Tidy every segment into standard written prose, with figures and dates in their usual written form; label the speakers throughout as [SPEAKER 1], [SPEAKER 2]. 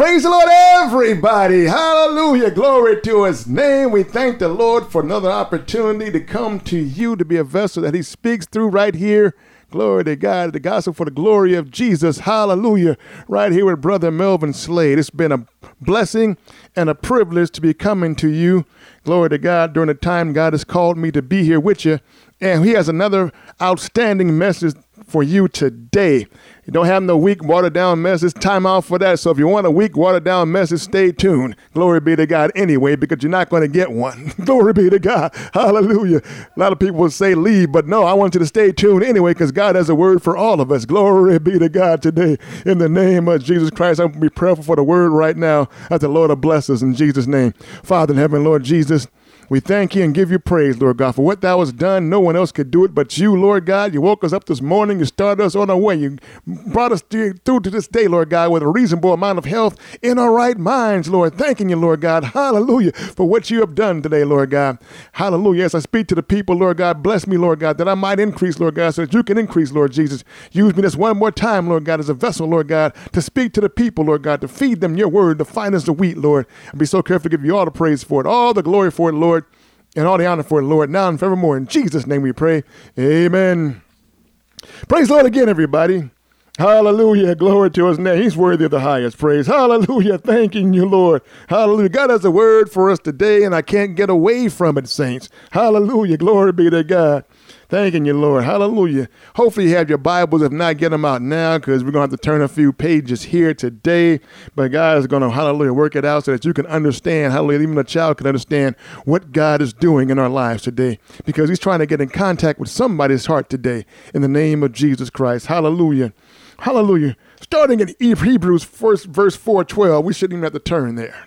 [SPEAKER 1] Praise the Lord, everybody. Hallelujah. Glory to his name. We thank the Lord for another opportunity to come to you to be a vessel that he speaks through right here. Glory to God, the gospel for the glory of Jesus. Hallelujah. Right here with Brother Melvin Slade. It's been a blessing and a privilege to be coming to you. Glory to God during the time God has called me to be here with you. And he has another outstanding message for you today. You don't have no weak, watered-down message. Time out for that. So if you want a weak, watered-down message, stay tuned. Glory be to God anyway, because you're not going to get one. Glory be to God. Hallelujah. A lot of people will say leave, but no, I want you to stay tuned anyway, because God has a word for all of us. Glory be to God today. In the name of Jesus Christ, I'm going to be prayerful for the word right now that the Lord will bless us in Jesus' name. Father in heaven, Lord Jesus, we thank you and give you praise, Lord God, for what thou hast done. No one else could do it but you, Lord God. You woke us up this morning. You started us on our way. You brought us through to this day, Lord God, with a reasonable amount of health in our right minds, Lord. Thanking you, Lord God. Hallelujah, for what you have done today, Lord God. Hallelujah. As I speak to the people, Lord God, bless me, Lord God, that I might increase, Lord God, so that you can increase, Lord Jesus. Use me this one more time, Lord God, as a vessel, Lord God, to speak to the people, Lord God, to feed them your word, the finest of wheat, Lord. And be so careful to give you all the praise for it, all the glory for it, Lord, and all the honor for it, Lord, now and forevermore. In Jesus' name we pray. Amen. Praise the Lord again, everybody. Hallelujah. Glory to his name. He's worthy of the highest praise. Hallelujah. Thanking you, Lord. Hallelujah. God has a word for us today, and I can't get away from it, saints. Hallelujah. Glory be to God. Thanking you, Lord. Hallelujah. Hopefully you have your Bibles. If not, get them out now, because we're going to have to turn a few pages here today. But God is going to, hallelujah, work it out so that you can understand, hallelujah, even a child can understand what God is doing in our lives today, because he's trying to get in contact with somebody's heart today in the name of Jesus Christ. Hallelujah. Hallelujah. Starting in Hebrews 1, verse 4:12, we shouldn't even have to turn there.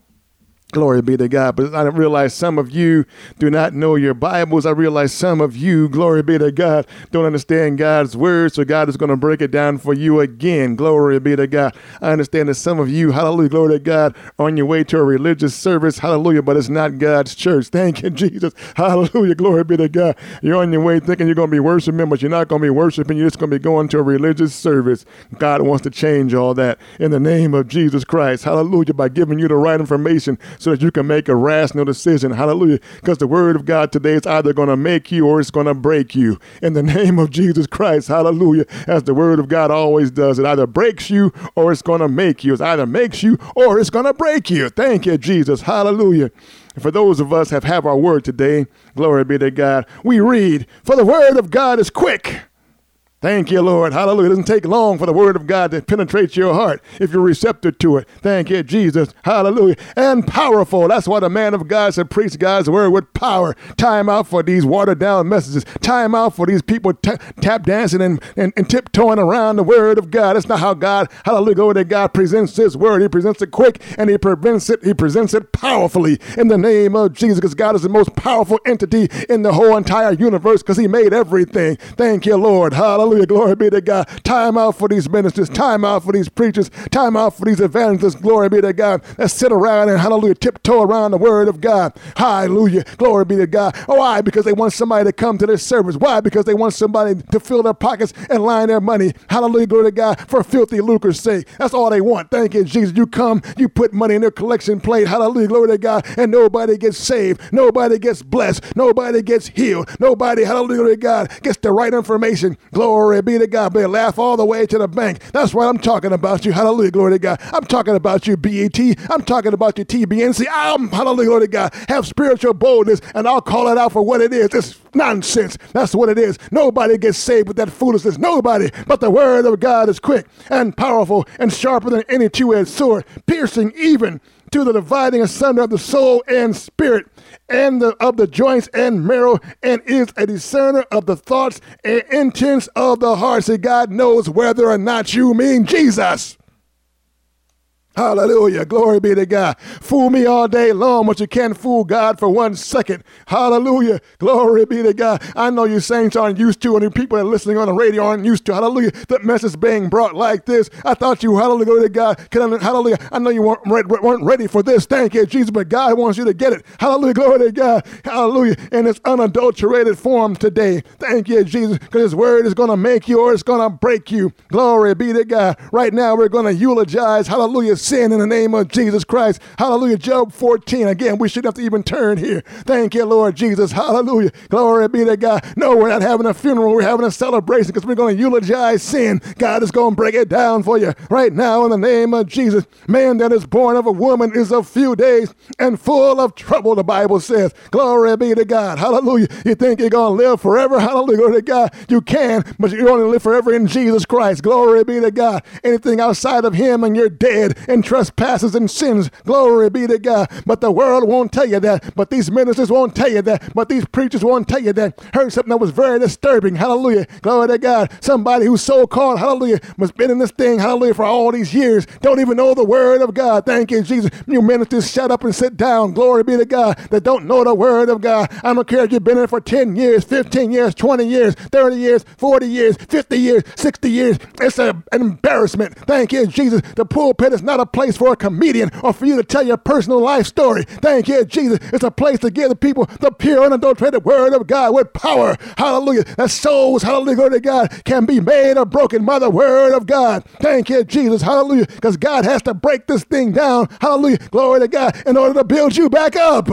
[SPEAKER 1] Glory be to God. But I realize some of you do not know your Bibles. I realize some of you, glory be to God, don't understand God's word. So God is going to break it down for you again. Glory be to God. I understand that some of you, hallelujah, glory to God, are on your way to a religious service. Hallelujah. But it's not God's church. Thank you, Jesus. Hallelujah. Glory be to God. You're on your way thinking you're going to be worshiping, but you're not going to be worshiping. You're just going to be going to a religious service. God wants to change all that in the name of Jesus Christ. Hallelujah. By giving you the right information, so that you can make a rational decision. Hallelujah. Because the word of God today is either going to make you or it's going to break you. In the name of Jesus Christ. Hallelujah. As the word of God always does. It either breaks you or it's going to make you. It either makes you or it's going to break you. Thank you, Jesus. Hallelujah. And for those of us that have our word today, glory be to God, we read, for the word of God is quick. Thank you, Lord. Hallelujah. It doesn't take long for the word of God to penetrate your heart if you're receptive to it. Thank you, Jesus. Hallelujah. And powerful. That's why the man of God said, preach God's word with power. Time out for these watered down messages. Time out for these people tap dancing and tiptoeing around the word of God. That's not how God, hallelujah, glory to God, presents his word. He presents it quick and he presents it powerfully in the name of Jesus, because God is the most powerful entity in the whole entire universe, because he made everything. Thank you, Lord. Hallelujah. Glory be to God. Time out for these ministers. Time out for these preachers. Time out for these evangelists. Glory be to God. That sit around and, hallelujah, tiptoe around the word of God. Hallelujah. Glory be to God. Oh, why? Because they want somebody to come to their service. Why? Because they want somebody to fill their pockets and line their money. Hallelujah. Glory to God. For filthy lucre's sake. That's all they want. Thank you, Jesus. You come, you put money in their collection plate. Hallelujah. Glory to God. And nobody gets saved. Nobody gets blessed. Nobody gets healed. Nobody, hallelujah, glory to God, gets the right information. Glory be to God. They laugh all the way to the bank. That's what I'm talking about you. Hallelujah, glory to God. I'm talking about you, BET. I'm talking about you, TBNC. Hallelujah, glory to God, have spiritual boldness, and I'll call it out for what it is. It's nonsense. That's what it is. Nobody gets saved with that foolishness. Nobody. But the word of God is quick and powerful and sharper than any two-edged sword, piercing even to the dividing asunder of the soul and spirit, and of the joints and marrow, and is a discerner of the thoughts and intents of the heart. See, God knows whether or not you mean Jesus. Hallelujah. Glory be to God. Fool me all day long, but you can't fool God for 1 second. Hallelujah. Glory be to God. I know you saints aren't used to, and the people that are listening on the radio aren't used to, hallelujah, the message being brought like this. I thought you, hallelujah, glory to God, hallelujah, I know you weren't ready for this. Thank you, Jesus, but God wants you to get it. Hallelujah, glory to God. Hallelujah. In its unadulterated form today. Thank you, Jesus, because his word is going to make you or it's going to break you. Glory be to God. Right now, we're going to eulogize, hallelujah, sin in the name of Jesus Christ. Hallelujah. Job 14. Again, we shouldn't have to even turn here. Thank you, Lord Jesus. Hallelujah. Glory be to God. No, we're not having a funeral. We're having a celebration because we're going to eulogize sin. God is going to break it down for you right now in the name of Jesus. Man that is born of a woman is of few days and full of trouble, the Bible says. Glory be to God. Hallelujah. You think you're going to live forever? Hallelujah. Glory to God. You can, but you only live forever in Jesus Christ. Glory be to God. Anything outside of him and you're dead in trespasses and sins. Glory be to God. But the world won't tell you that. But these ministers won't tell you that. But these preachers won't tell you that. Heard something that was very disturbing. Hallelujah. Glory to God. Somebody who's so-called, hallelujah, was been in this thing, hallelujah, for all these years. Don't even know the word of God. Thank you, Jesus. You ministers, shut up and sit down. Glory be to God. That don't know the word of God. I don't care if you've been in it for 10 years, 15 years, 20 years, 30 years, 40 years, 50 years, 60 years. It's an embarrassment. Thank you, Jesus. The pulpit is not a place for a comedian or for you to tell your personal life story. Thank you, Jesus. It's a place to give the people the pure, unadulterated word of God with power. Hallelujah. That souls, hallelujah, glory to God, can be made or broken by the word of God. Thank you, Jesus. Hallelujah. Because God has to break this thing down. Hallelujah. Glory to God in order to build you back up.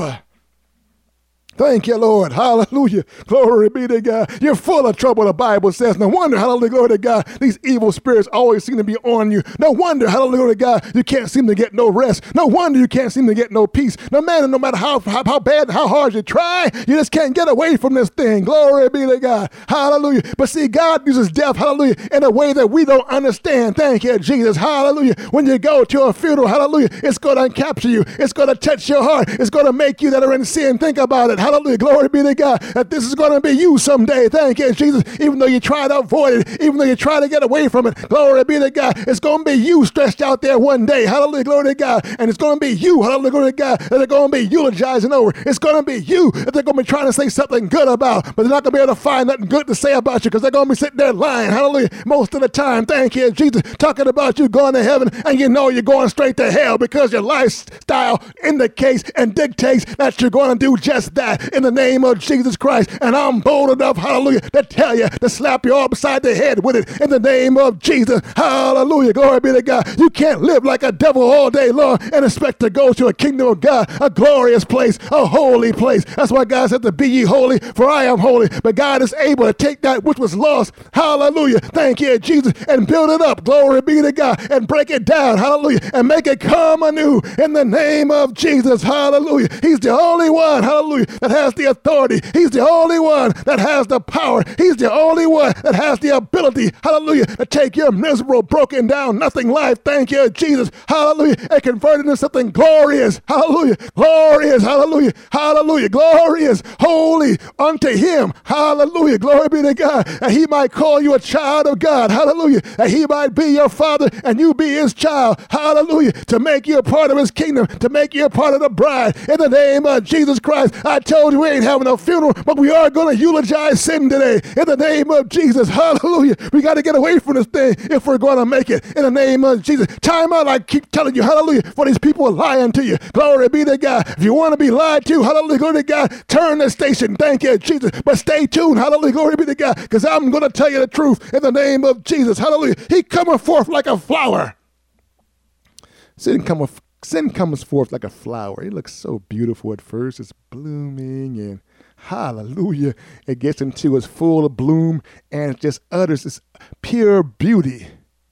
[SPEAKER 1] Thank you, Lord. Hallelujah. Glory be to God. You're full of trouble, the Bible says. No wonder, hallelujah, glory to God, these evil spirits always seem to be on you. No wonder, hallelujah, glory to God, you can't seem to get no rest. No wonder you can't seem to get no peace. No matter how bad and how hard you try, you just can't get away from this thing. Glory be to God. Hallelujah. But see, God uses death, hallelujah, in a way that we don't understand. Thank you, Jesus. Hallelujah. When you go to a funeral, hallelujah, it's going to capture you. It's going to touch your heart. It's going to make you that are in sin think about it. Hallelujah. Glory be to God. That this is going to be you someday. Thank you, Jesus. Even though you try to avoid it, even though you try to get away from it, glory be to God. It's going to be you stretched out there one day. Hallelujah. Glory to God. And it's going to be you. Hallelujah. Glory to God. That they're going to be eulogizing over. It's going to be you that they're going to be trying to say something good about, but they're not going to be able to find nothing good to say about you because they're going to be sitting there lying. Hallelujah. Most of the time. Thank you, Jesus. Talking about you going to heaven and you know you're going straight to hell because your lifestyle indicates and dictates that you're going to do just that in the name of Jesus Christ. And I'm bold enough, hallelujah, to tell you, to slap you all beside the head with it in the name of Jesus. Hallelujah. Glory be to God. You can't live like a devil all day long and expect to go to a kingdom of God, a glorious place, a holy place. That's why God said to be ye holy, for I am holy. But God is able to take that which was lost, hallelujah, thank you, Jesus, and build it up, glory be to God, and break it down, hallelujah, and make it come anew in the name of Jesus, hallelujah. He's the only one, hallelujah, that has the authority. He's the only one that has the power. He's the only one that has the ability, hallelujah, to take your miserable, broken down, nothing life, thank you, Jesus, hallelujah, and convert it into something glorious, hallelujah, glorious, hallelujah, hallelujah, glorious, holy unto him, hallelujah, glory be to God, and he might call you a child of God, hallelujah, and he might be your father and you be his child, hallelujah, to make you a part of his kingdom, to make you a part of the bride, in the name of Jesus Christ. I told you we ain't having a funeral, but we are going to eulogize sin today, in the name of Jesus, hallelujah. We got to get away from this thing if we're going to make it, in the name of Jesus. Time out, I keep telling you, hallelujah, for these people are lying to you, glory be to God. If you want to be lied to, hallelujah, glory to God, turn the station, thank you, Jesus, but stay tuned, hallelujah, glory be to God, because I'm going to tell you the truth, in the name of Jesus, hallelujah. He cometh forth like a flower. Sin comes forth like a flower. It looks so beautiful at first. It's blooming and hallelujah. It gets into its full bloom and it just utters its pure beauty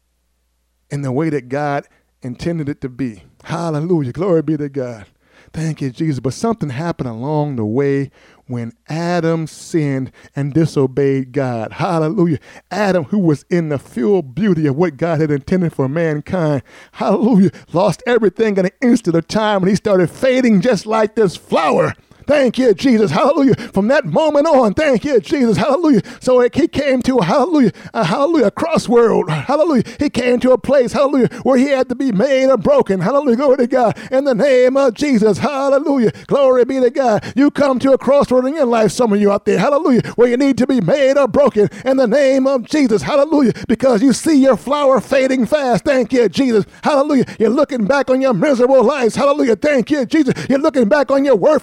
[SPEAKER 1] in the way that God intended it to be. Hallelujah. Glory be to God. Thank you, Jesus. But something happened along the way when Adam sinned and disobeyed God. Hallelujah. Adam, who was in the full beauty of what God had intended for mankind, hallelujah, lost everything in an instant of time and he started fading just like this flower. Thank you, Jesus. Hallelujah. From that moment on, thank you, Jesus. Hallelujah. So he came to a crossroad. Hallelujah. He came to a place, hallelujah, where he had to be made or broken. Hallelujah. Glory to God. In the name of Jesus. Hallelujah. Glory be to God. You come to a crossroad in your life, some of you out there. Hallelujah. Where you need to be made or broken in the name of Jesus. Hallelujah. Because you see your flower fading fast. Thank you, Jesus. Hallelujah. You're looking back on your miserable lives. Hallelujah. Thank you, Jesus. You're looking back on your worthless life.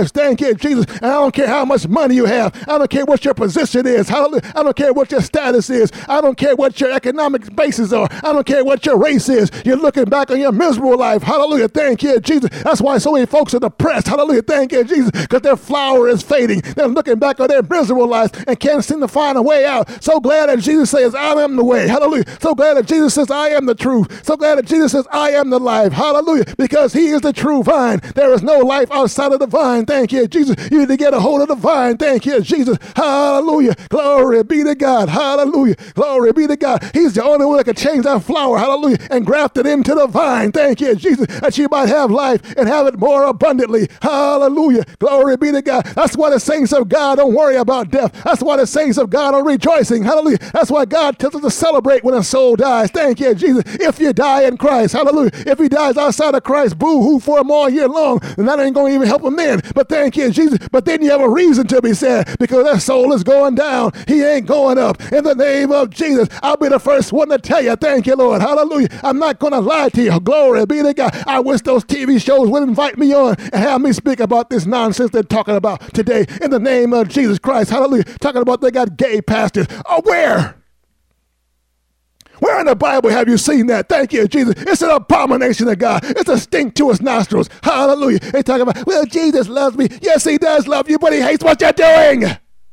[SPEAKER 1] lives. Thank you, Jesus. And I don't care how much money you have. I don't care what your position is. Hallelujah. I don't care what your status is. I don't care what your economic bases are. I don't care what your race is. You're looking back on your miserable life. Hallelujah. Thank you, Jesus. That's why so many folks are depressed. Hallelujah. Thank you, Jesus. Because their flower is fading. They're looking back on their miserable lives and can't seem to find a way out. So glad that Jesus says, I am the way. Hallelujah. So glad that Jesus says, I am the truth. So glad that Jesus says, I am the life. Hallelujah. Because he is the true vine. There is no life outside of the vine. Thank you, Jesus. You need to get a hold of the vine. Thank you, Jesus. Hallelujah. Glory be to God. Hallelujah. Glory be to God. He's the only one that can change that flower. Hallelujah. And graft it into the vine. Thank you, Jesus. That you might have life and have it more abundantly. Hallelujah. Glory be to God. That's why the saints of God don't worry about death. That's why the saints of God are rejoicing. Hallelujah. That's why God tells us to celebrate when a soul dies. Thank you, Jesus. If you die in Christ. Hallelujah. If he dies outside of Christ, boo-hoo for him all year long. And that ain't going to even help him then. But thank you, Jesus. But then you have a reason to be sad because that soul is going down. He ain't going up. In the name of Jesus, I'll be the first one to tell you, thank you, Lord. Hallelujah. I'm not going to lie to you. Glory be to God. I wish those TV shows would invite me on and have me speak about this nonsense they're talking about today in the name of Jesus Christ. Hallelujah. Talking about they got gay pastors. Oh, where? Where in the Bible have you seen that? Thank you, Jesus. It's an abomination of God. It's a stink to his nostrils. Hallelujah. They talk about, well, Jesus loves me. Yes, he does love you, but he hates what you're doing.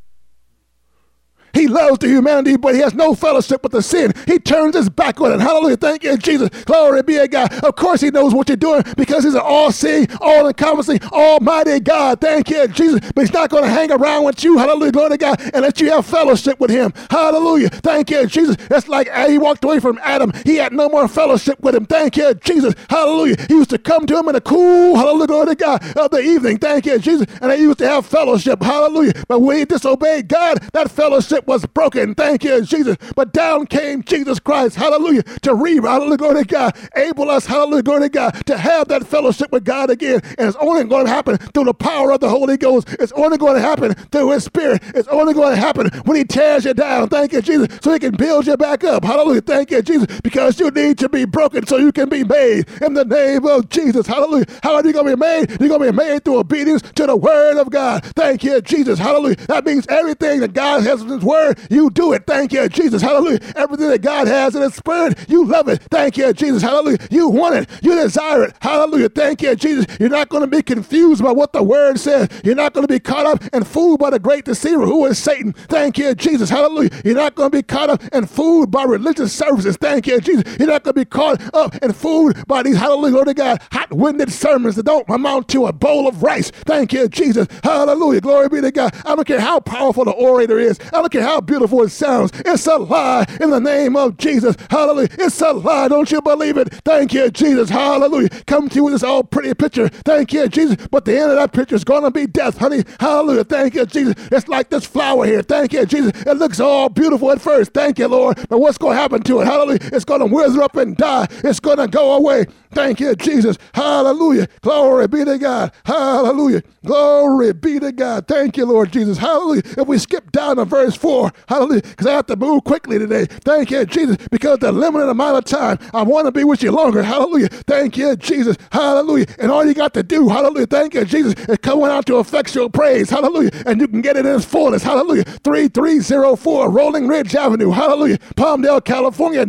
[SPEAKER 1] He loves the humanity, but he has no fellowship with the sin. He turns his back on it. Hallelujah. Thank you, Jesus. Glory be to God. Of course, he knows what you're doing because he's an all-seeing, all-encompassing, almighty God. Thank you, Jesus. But he's not going to hang around with you. Hallelujah. Glory to God. And let you have fellowship with him. Hallelujah. Thank you, Jesus. That's like he walked away from Adam. He had no more fellowship with him. Thank you, Jesus. Hallelujah. He used to come to him in the cool, hallelujah, glory to God, of the evening. Thank you, Jesus. And they used to have fellowship. Hallelujah. But when he disobeyed God, that fellowship was broken. Thank you, Jesus. But down came Jesus Christ, hallelujah, to hallelujah, glory to God, able us, hallelujah, glory to God, to have that fellowship with God again. And it's only going to happen through the power of the Holy Ghost. It's only going to happen through his Spirit. It's only going to happen when he tears you down. Thank you, Jesus, so he can build you back up. Hallelujah. Thank you, Jesus, because you need to be broken so you can be made in the name of Jesus. Hallelujah. How are you going to be made? You're going to be made through obedience to the word of God. Thank you, Jesus. Hallelujah. That means everything that God has in his word, you do it. Thank you, Jesus. Hallelujah. Everything that God has in his spirit, you love it. Thank you, Jesus. Hallelujah. You want it. You desire it. Hallelujah. Thank you, Jesus. You're not going to be confused by what the word says. You're not going to be caught up and fooled by the great deceiver who is Satan. Thank you, Jesus. Hallelujah. You're not going to be caught up and fooled by religious services. Thank you, Jesus. You're not going to be caught up and fooled by these, hallelujah, Lord of God, hot-winded sermons that don't amount to a bowl of rice. Thank you, Jesus. Hallelujah. Glory be to God. I don't care how powerful the orator is. I don't care how beautiful it sounds. It's a lie in the name of Jesus. Hallelujah. It's a lie. Don't you believe it? Thank you, Jesus. Hallelujah. Come to you with this all pretty picture. Thank you, Jesus. But the end of that picture is going to be death, honey. Hallelujah. Thank you, Jesus. It's like this flower here. Thank you, Jesus. It looks all beautiful at first. Thank you, Lord. But what's going to happen to it? Hallelujah. It's going to wither up and die. It's going to go away. Thank you, Jesus. Hallelujah. Glory be to God. Hallelujah. Glory be to God. Thank you, Lord Jesus. Hallelujah. If we skip down to verse 4, hallelujah, because I have to move quickly today. Thank you, Jesus, because the limited amount of time, I want to be with you longer. Hallelujah. Thank you, Jesus. Hallelujah. And all you got to do, hallelujah, thank you, Jesus, is come out to effectual praise. Hallelujah. And you can get it in its fullness. Hallelujah. 3304 Rolling Ridge Avenue. Hallelujah. Palmdale, California,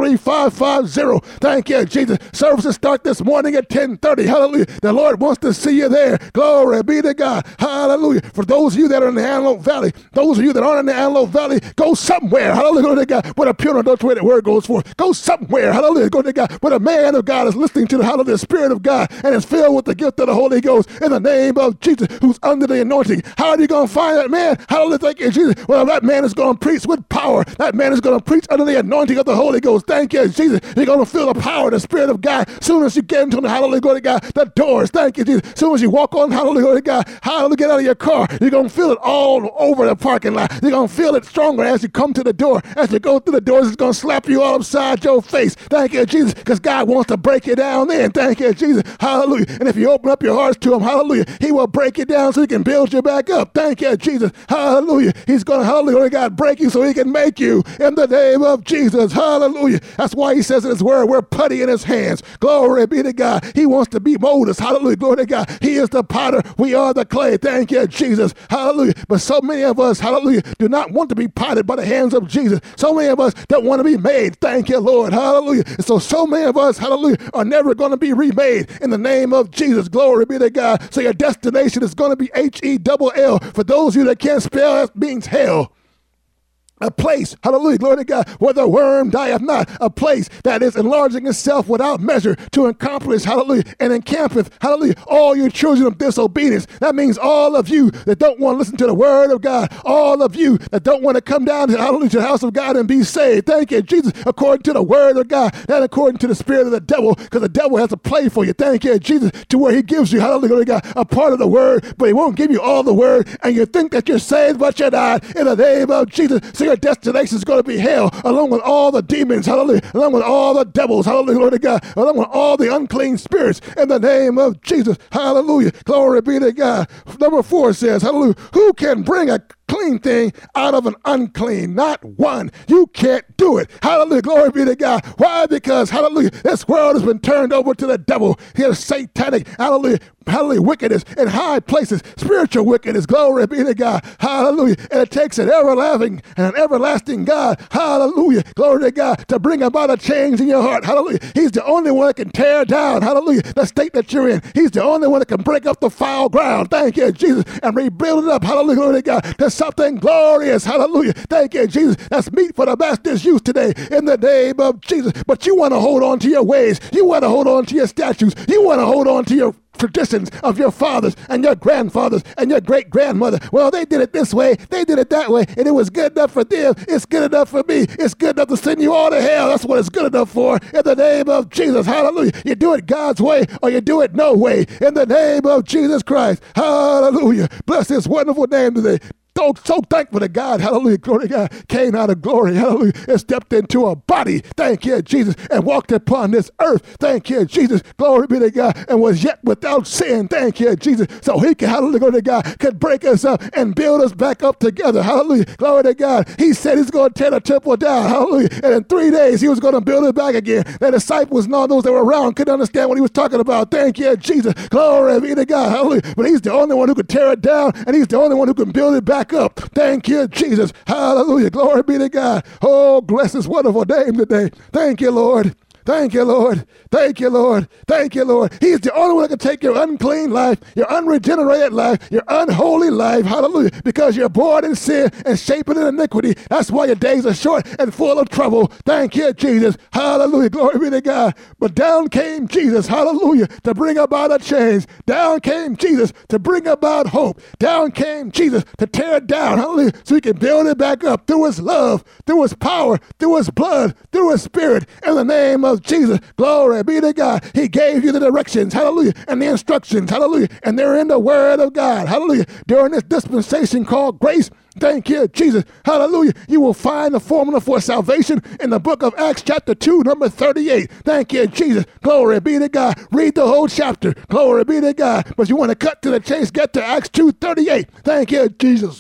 [SPEAKER 1] 93550. Thank you, Jesus. Services start this morning at 10:30. Hallelujah. The Lord wants to see you there. Glory be to God. Hallelujah. For those of you that are in the Antelope Valley, those of you that aren't in the Antelope Valley, go somewhere. Hallelujah. Glory to God. Where the pure and adulterated word goes forth. Go somewhere. Hallelujah. Glory to God. Where the man of God is listening to the hallelujah Spirit of God and is filled with the gift of the Holy Ghost in the name of Jesus, who's under the anointing. How are you going to find that man? Hallelujah. Thank you, Jesus. Well, that man is going to preach with power. That man is going to preach under the anointing of the Holy Ghost. Thank you, Jesus. You're going to feel the power of the Spirit of God soon as you get into the hallelujah, glory to God, the doors. Thank you, Jesus. Soon as you walk on, hallelujah, glory to God, hallelujah, get out of your car, you're going to feel it all over the parking lot. You're going to feel feel it stronger as you come to the door. As you go through the doors, it's going to slap you all upside your face. Thank you, Jesus, because God wants to break it down then. Thank you, Jesus. Hallelujah. And if you open up your hearts to him, hallelujah, he will break it down so he can build you back up. Thank you, Jesus. Hallelujah. He's going to, hallelujah, God, break you so he can make you in the name of Jesus. Hallelujah. That's why he says in his word, we're putty in his hands. Glory be to God. He wants to be mold us. Hallelujah. Glory to God. He is the potter. We are the clay. Thank you, Jesus. Hallelujah. But so many of us, hallelujah, do not want to be potted by the hands of Jesus. So many of us don't want to be made. Thank you, Lord. Hallelujah. And so many of us, hallelujah, are never going to be remade in the name of Jesus. Glory be to God. So your destination is going to be H-E-double-L. For those of you that can't spell, that means hell. A place, hallelujah, glory to God, where the worm dieth not. A place that is enlarging itself without measure to accomplish, hallelujah, and encampeth, hallelujah, all your children of disobedience. That means all of you that don't want to listen to the word of God, all of you that don't want to come down to, hallelujah, to the house of God and be saved. Thank you, Jesus, according to the word of God, not according to the spirit of the devil, because the devil has a play for you. Thank you, Jesus, to where he gives you, hallelujah, glory to God, a part of the word, but he won't give you all the word, and you think that you're saved, but you're not, in the name of Jesus. So your destination is going to be hell, along with all the demons, hallelujah, along with all the devils, hallelujah, glory to God, along with all the unclean spirits, in the name of Jesus, hallelujah, glory be to God. Number 4 says, hallelujah, who can bring a clean thing out of an unclean? Not one. You can't do it. Hallelujah. Glory be to God. Why? Because, hallelujah, this world has been turned over to the devil. His satanic, hallelujah, wickedness in high places, spiritual wickedness. Glory be to God. Hallelujah. And it takes an everlasting God. Hallelujah. Glory to God, to bring about a change in your heart. Hallelujah. He's the only one that can tear down, hallelujah, the state that you're in. He's the only one that can break up the foul ground. Thank you, Jesus, and rebuild it up. Hallelujah. Glory to God. To something glorious. Hallelujah. Thank you, Jesus. That's meat for the master's use today in the name of Jesus. But you want to hold on to your ways. You want to hold on to your statutes. You want to hold on to your traditions of your fathers and your grandfathers and your great-grandmother. Well, they did it this way, they did it that way, and it was good enough for them. It's good enough for me. It's good enough to send you all to hell. That's what it's good enough for in the name of Jesus. Hallelujah. You do it God's way or you do it no way in the name of Jesus Christ. Hallelujah. Bless his wonderful name today. So thankful to God, hallelujah, glory to God, came out of glory, hallelujah, and stepped into a body, thank you, Jesus, and walked upon this earth, thank you, Jesus, glory be to God, and was yet without sin, thank you, Jesus, so he can, hallelujah, glory to God, could break us up and build us back up together, hallelujah, glory to God. He said he's going to tear the temple down, hallelujah, and in 3 days he was going to build it back again. The disciples and all those that were around couldn't understand what he was talking about, thank you, Jesus, glory be to God, hallelujah, but he's the only one who could tear it down, and he's the only one who can build it back up. Thank you, Jesus. Hallelujah. Glory be to God. Oh, bless his wonderful name today. Thank you, Lord. Thank you, Lord. Thank you, Lord. Thank you, Lord. He's the only one that can take your unclean life, your unregenerated life, your unholy life. Hallelujah. Because you're born in sin and shaped in iniquity. That's why your days are short and full of trouble. Thank you, Jesus. Hallelujah. Glory be to God. But down came Jesus. Hallelujah. To bring about a change. Down came Jesus to bring about hope. Down came Jesus to tear it down. Hallelujah. So he can build it back up through his love, through his power, through his blood, through his spirit. In the name of Jesus, glory be to God. He gave you the directions, hallelujah, and the instructions, hallelujah, and they're in the word of God, hallelujah. During this dispensation called grace, thank you, Jesus, hallelujah, you will find the formula for salvation in the book of Acts chapter 2, number 38. Thank you, Jesus, glory be to God. Read the whole chapter, glory be to God. But you want to cut to the chase, get to Acts 2:38. Thank you, Jesus.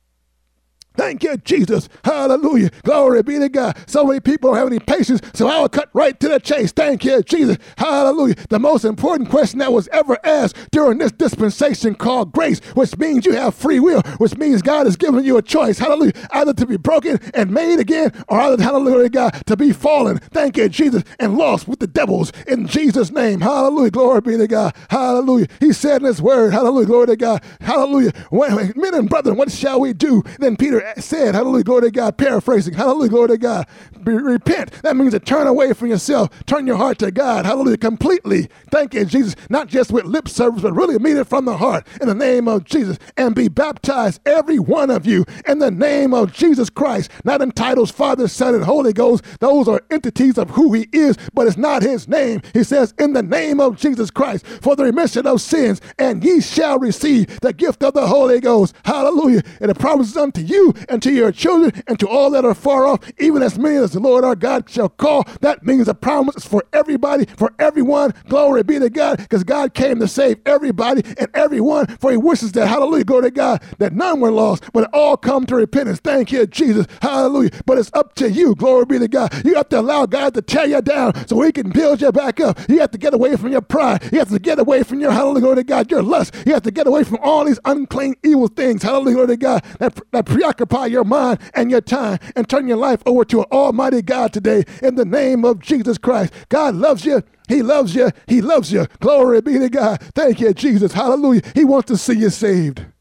[SPEAKER 1] Thank you, Jesus. Hallelujah. Glory be to God. So many people don't have any patience, so I will cut right to the chase. Thank you, Jesus. Hallelujah. The most important question that was ever asked during this dispensation called grace, which means you have free will, which means God has given you a choice. Hallelujah. Either to be broken and made again, or either, hallelujah, God, to be fallen. Thank you, Jesus, and lost with the devils in Jesus' name. Hallelujah. Glory be to God. Hallelujah. He said in his word, hallelujah, glory to God. Hallelujah. Men and brethren, what shall we do? Then Peter said, hallelujah, glory to God, paraphrasing, hallelujah, glory to God, repent. That means to turn away from yourself, turn your heart to God, hallelujah, completely. Thank you, Jesus, not just with lip service, but really mean it from the heart in the name of Jesus, and be baptized, every one of you, in the name of Jesus Christ, not in titles, Father, Son, and Holy Ghost. Those are entities of who he is, but it's not his name. He says, in the name of Jesus Christ, for the remission of sins, and ye shall receive the gift of the Holy Ghost. Hallelujah. And the promise is unto you and to your children and to all that are far off, even as many as the Lord our God shall call. That means the promise is for everybody, for everyone. Glory be to God, because God came to save everybody and everyone, for he wishes that, hallelujah, glory to God, that none were lost, but all come to repentance. Thank you, Jesus. Hallelujah. But it's up to you. Glory be to God. You have to allow God to tear you down so he can build you back up. You have to get away from your pride. You have to get away from your, hallelujah, glory to God, your lust. You have to get away from all these unclean, evil things, hallelujah, glory to God, that preoccupy your mind and your time, and turn your life over to an almighty God today in the name of Jesus Christ. God loves you. He loves you. He loves you. Glory be to God. Thank you, Jesus. Hallelujah. He wants to see you saved.